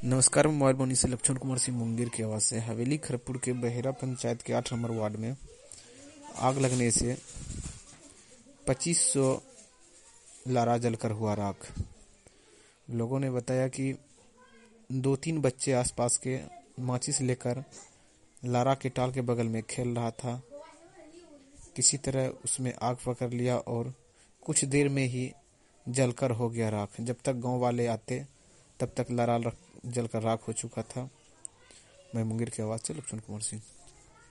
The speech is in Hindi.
नमस्कार, मैं मोबाइल बोनी से लक्ष्मण कुमार सिंह मुंगेर की आवाज़ से। हवेली खरपुर के बहेरा पंचायत के 8 नंबर वार्ड में आग लगने से 2500 लारा जलकर हुआ राख। लोगों ने बताया कि 2-3 बच्चे आसपास के माचिस लेकर लारा के टाल के बगल में खेल रहा था। किसी तरह उसमें आग पकड़ लिया और कुछ देर में ही जलकर हो गया राख। जब तक गांव वाले आते तब तक लारा जलकर राख हो चुका था। मैं मुंगेर की आवाज़ से लक्ष्मण कुमार सिंह।